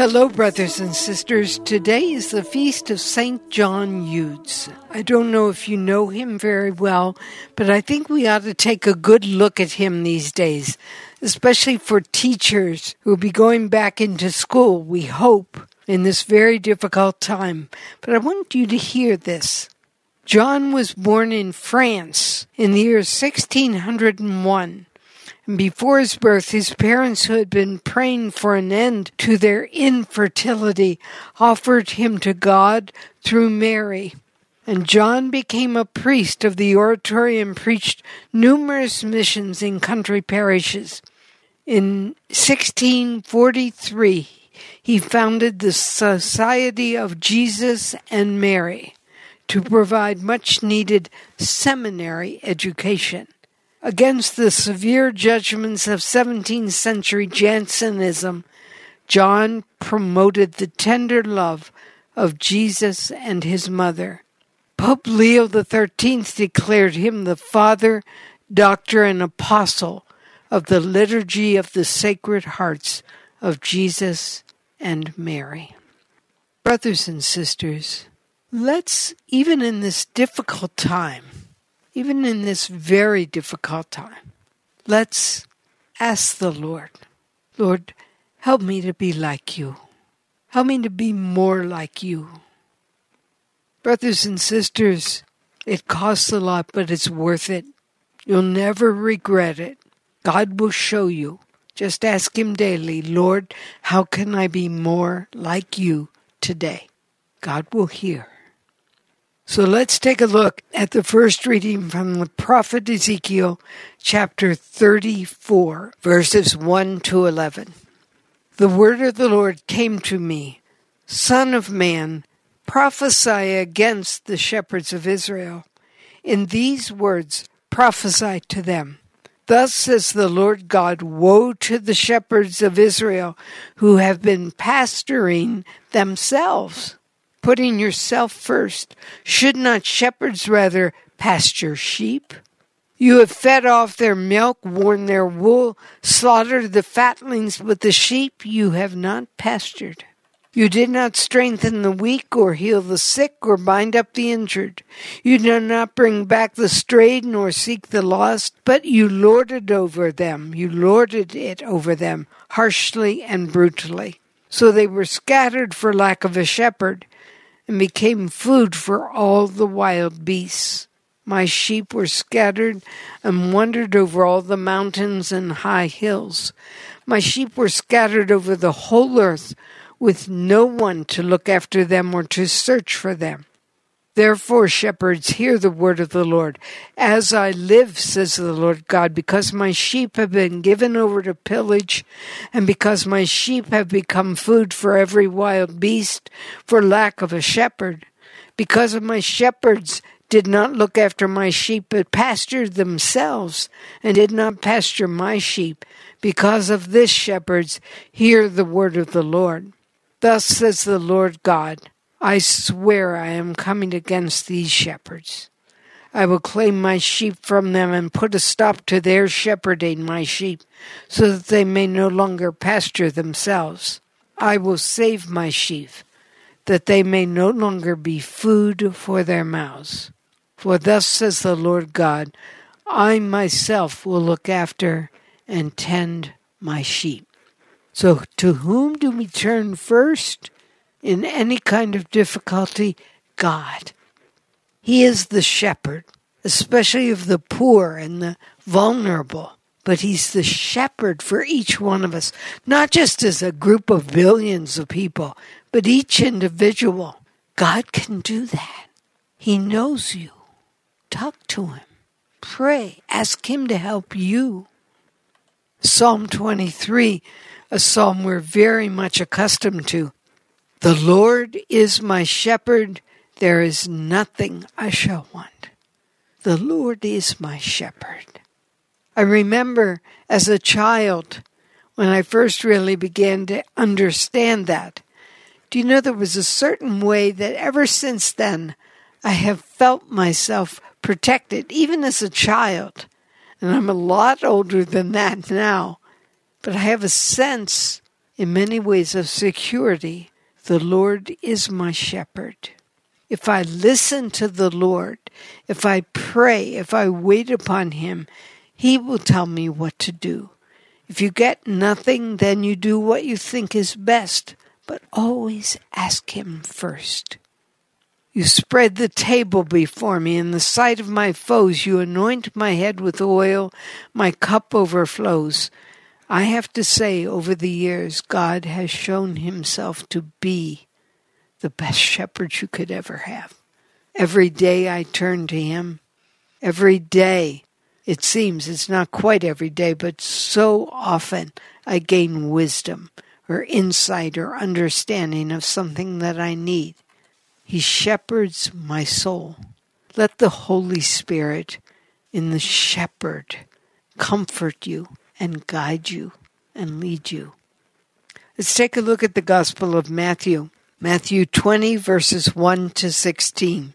Hello, brothers and sisters. Today is the feast of St. John Eudes. I don't know if you know him very well, but I think we ought to take a good look at him these days, especially for teachers who will be going back into school, we hope, in this very difficult time. But I want you to hear this. John was born in France in the year 1601. And before his birth, his parents, who had been praying for an end to their infertility, offered him to God through Mary. And John became a priest of the oratory and preached numerous missions in country parishes. In 1643, he founded the Society of Jesus and Mary to provide much-needed seminary education. Against the severe judgments of 17th century Jansenism, John promoted the tender love of Jesus and his mother. Pope Leo XIII declared him the father, doctor, and apostle of the Liturgy of the Sacred Hearts of Jesus and Mary. Brothers and sisters, let's, even in this difficult time, even in this very difficult time, let's ask the Lord, Lord, help me to be like you. Help me to be more like you. Brothers and sisters, it costs a lot, but it's worth it. You'll never regret it. God will show you. Just ask Him daily, Lord, how can I be more like you today? God will hear. So let's take a look at the first reading from the prophet Ezekiel, chapter 34, verses 1 to 11. The word of the Lord came to me, Son of man, prophesy against the shepherds of Israel. In these words prophesy to them. Thus says the Lord God, woe to the shepherds of Israel who have been pasturing themselves. Putting yourself first. Should not shepherds rather pasture sheep? You have fed off their milk, worn their wool, slaughtered the fatlings, but the sheep you have not pastured. You did not strengthen the weak, or heal the sick, or bind up the injured. You did not bring back the strayed, nor seek the lost, but you lorded over them. You lorded it over them, harshly and brutally. So they were scattered for lack of a shepherd, and became food for all the wild beasts. My sheep were scattered and wandered over all the mountains and high hills. My sheep were scattered over the whole earth, with no one to look after them or to search for them. Therefore, shepherds, hear the word of the Lord. As I live, says the Lord God, because my sheep have been given over to pillage, and because my sheep have become food for every wild beast, for lack of a shepherd, because of my shepherds did not look after my sheep, but pastured themselves, and did not pasture my sheep, because of this, shepherds, hear the word of the Lord. Thus says the Lord God, I swear I am coming against these shepherds. I will claim my sheep from them and put a stop to their shepherding my sheep, so that they may no longer pasture themselves. I will save my sheep, that they may no longer be food for their mouths. For thus says the Lord God, I myself will look after and tend my sheep. So to whom do we turn first? In any kind of difficulty, God. He is the shepherd, especially of the poor and the vulnerable. But He's the shepherd for each one of us, not just as a group of billions of people, but each individual. God can do that. He knows you. Talk to Him. Pray. Ask Him to help you. Psalm 23, a psalm we're very much accustomed to. The Lord is my shepherd, there is nothing I shall want. The Lord is my shepherd. I remember as a child, when I first really began to understand that. Do you know there was a certain way that ever since then I have felt myself protected, even as a child. And I'm a lot older than that now. But I have a sense in many ways of security. The Lord is my shepherd. If I listen to the Lord, if I pray, if I wait upon Him, He will tell me what to do. If you get nothing, then you do what you think is best, but always ask Him first. You spread the table before me in the sight of my foes. You anoint my head with oil. My cup overflows. I have to say, over the years, God has shown Himself to be the best shepherd you could ever have. Every day I turn to Him. Every day, it seems, it's not quite every day, but so often I gain wisdom or insight or understanding of something that I need. He shepherds my soul. Let the Holy Spirit in the shepherd comfort you and guide you and lead you. Let's take a look at the Gospel of Matthew. Matthew 20, verses 1 to 16.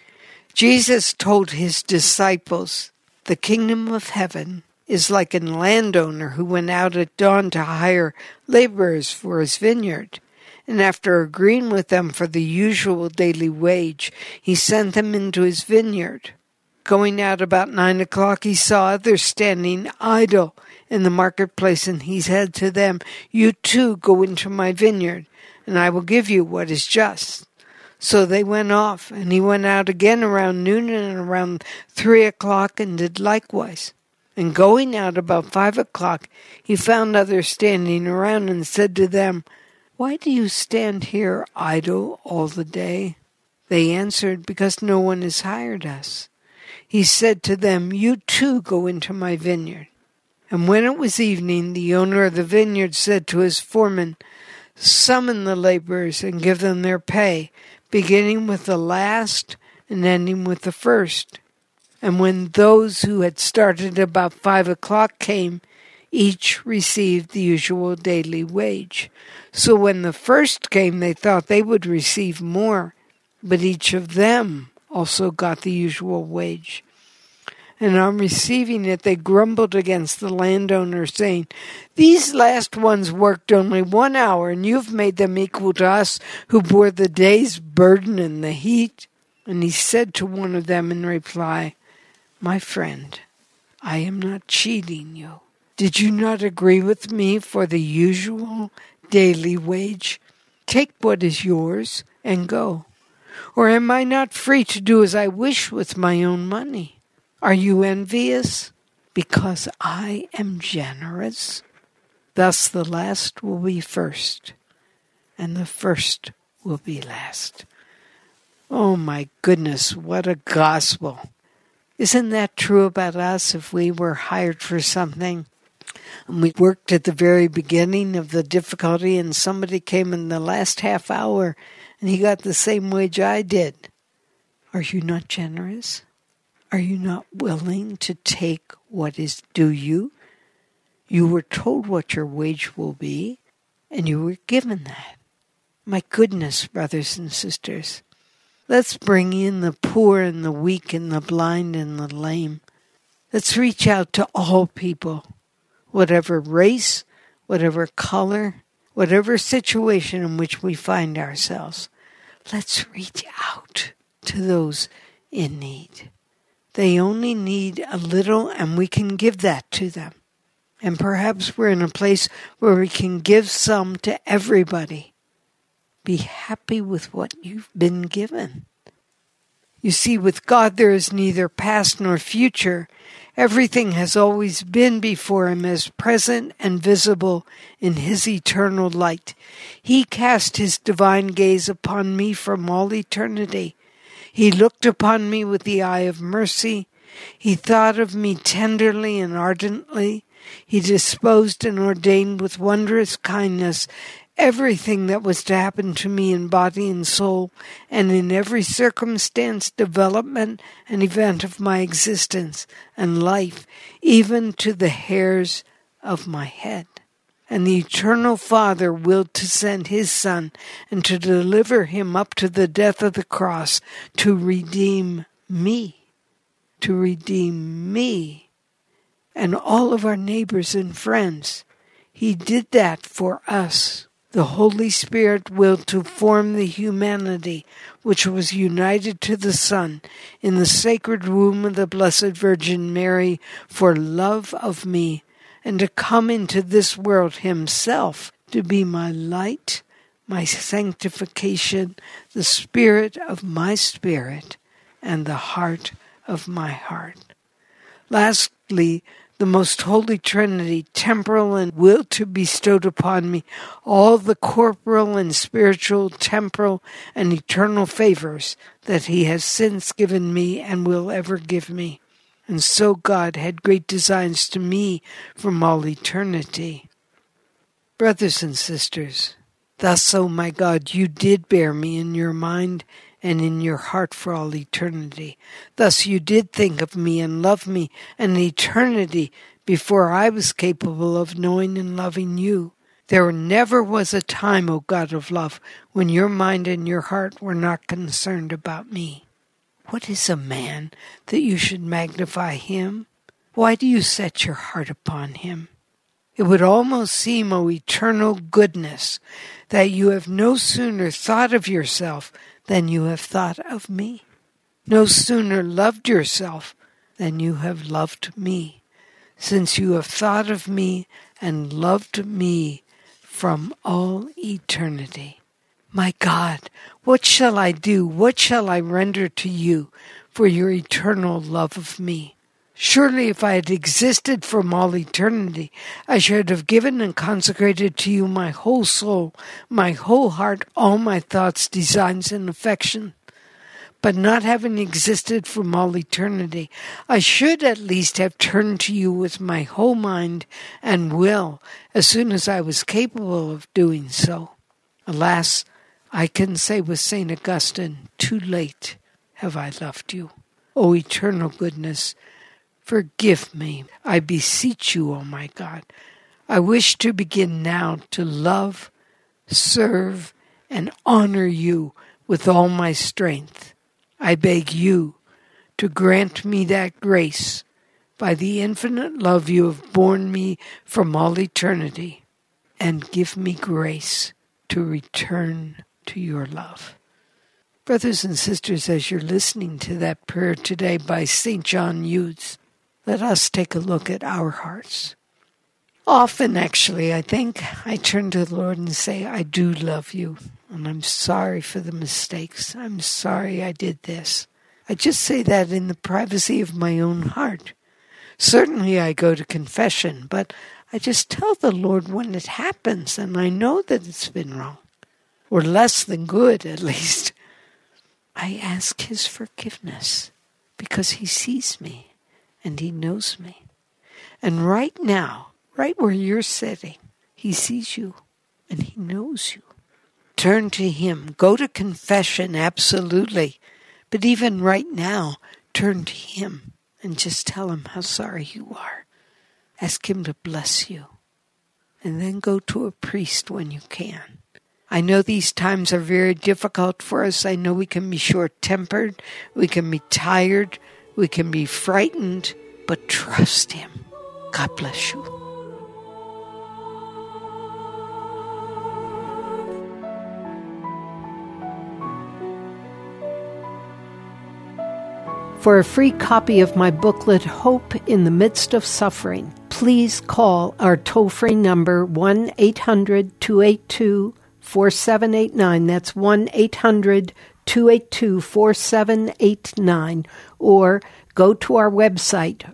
Jesus told His disciples, "The kingdom of heaven is like a landowner who went out at dawn to hire laborers for his vineyard. And after agreeing with them for the usual daily wage, he sent them into his vineyard. Going out about 9 o'clock, he saw others standing idle in the marketplace, and he said to them, 'You too go into my vineyard, and I will give you what is just.' So they went off, and he went out again around noon and around 3 o'clock and did likewise. And going out about 5 o'clock, he found others standing around and said to them, 'Why do you stand here idle all the day?' They answered, 'Because no one has hired us.' He said to them, 'You too go into my vineyard.' And when it was evening, the owner of the vineyard said to his foreman, 'Summon the laborers and give them their pay, beginning with the last and ending with the first.' And when those who had started about 5 o'clock came, each received the usual daily wage. So when the first came, they thought they would receive more, but each of them also got the usual wage. And on receiving it, they grumbled against the landowner, saying, 'These last ones worked only 1 hour, and you've made them equal to us who bore the day's burden and the heat.' And he said to one of them in reply, 'My friend, I am not cheating you. Did you not agree with me for the usual daily wage? Take what is yours and go. Or am I not free to do as I wish with my own money? Are you envious? Because I am generous. Thus the last will be first, and the first will be last.'" Oh my goodness, what a gospel. Isn't that true about us if we were hired for something? And we worked at the very beginning of the difficulty, and somebody came in the last half hour and he got the same wage I did. Are you not generous? Are you not willing to take what is due you? You were told what your wage will be, and you were given that. My goodness, brothers and sisters, let's bring in the poor and the weak and the blind and the lame. Let's reach out to all people. Whatever race, whatever color, whatever situation in which we find ourselves, let's reach out to those in need. They only need a little, and we can give that to them. And perhaps we're in a place where we can give some to everybody. Be happy with what you've been given. You see, with God there is neither past nor future. Everything has always been before Him as present and visible in His eternal light. He cast His divine gaze upon me from all eternity. He looked upon me with the eye of mercy. He thought of me tenderly and ardently. He disposed and ordained with wondrous kindness everything that was to happen to me in body and soul, and in every circumstance, development, and event of my existence and life, even to the hairs of my head. And the Eternal Father willed to send His Son and to deliver Him up to the death of the cross to redeem me, and all of our neighbors and friends. He did that for us. The Holy Spirit willed to form the humanity which was united to the Son in the sacred womb of the Blessed Virgin Mary for love of me, and to come into this world himself to be my light, my sanctification, the spirit of my spirit, and the heart of my heart. Lastly, the most holy Trinity, temporal and will to bestowed upon me all the corporal and spiritual, temporal and eternal favors that he has since given me and will ever give me. And so God had great designs to me from all eternity. Brothers and sisters, thus, O my God, you did bear me in your mind and in your heart for all eternity. Thus you did think of me and love me in eternity before I was capable of knowing and loving you. There never was a time, O God of love, when your mind and your heart were not concerned about me. What is a man that you should magnify him? Why do you set your heart upon him? It would almost seem, O eternal goodness, that you have no sooner thought of yourself than you have thought of me. No sooner loved yourself than you have loved me, since you have thought of me and loved me from all eternity. My God, what shall I do? What shall I render to you for your eternal love of me? Surely if I had existed from all eternity, I should have given and consecrated to you my whole soul, my whole heart, all my thoughts, designs, and affection. But not having existed from all eternity, I should at least have turned to you with my whole mind and will as soon as I was capable of doing so. Alas, I can say with St. Augustine, too late have I loved you. O eternal goodness, forgive me, I beseech you, O my God. I wish to begin now to love, serve, and honor you with all my strength. I beg you to grant me that grace by the infinite love you have borne me from all eternity, and give me grace to return to your love. Brothers and sisters, as you're listening to that prayer today by St. John Eudes, let us take a look at our hearts. Often, actually, I think I turn to the Lord and say, I do love you, and I'm sorry for the mistakes. I'm sorry I did this. I just say that in the privacy of my own heart. Certainly I go to confession, but I just tell the Lord when it happens, and I know that it's been wrong, or less than good, at least. I ask his forgiveness because he sees me and he knows me. And right now, right where you're sitting, he sees you and he knows you. Turn to him. Go to confession, absolutely. But even right now, turn to him and just tell him how sorry you are. Ask him to bless you. And then go to a priest when you can. I know these times are very difficult for us. I know we can be short-tempered, we can be tired, we can be frightened, but trust him. God bless you. For a free copy of my booklet, Hope in the Midst of Suffering, please call our toll-free number 1-800-282-4789. That's 1-800-282-4789. Or go to our website,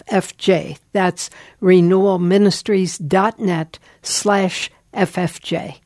renewalministries.net/FFJ. That's renewalministries.net/FFJ.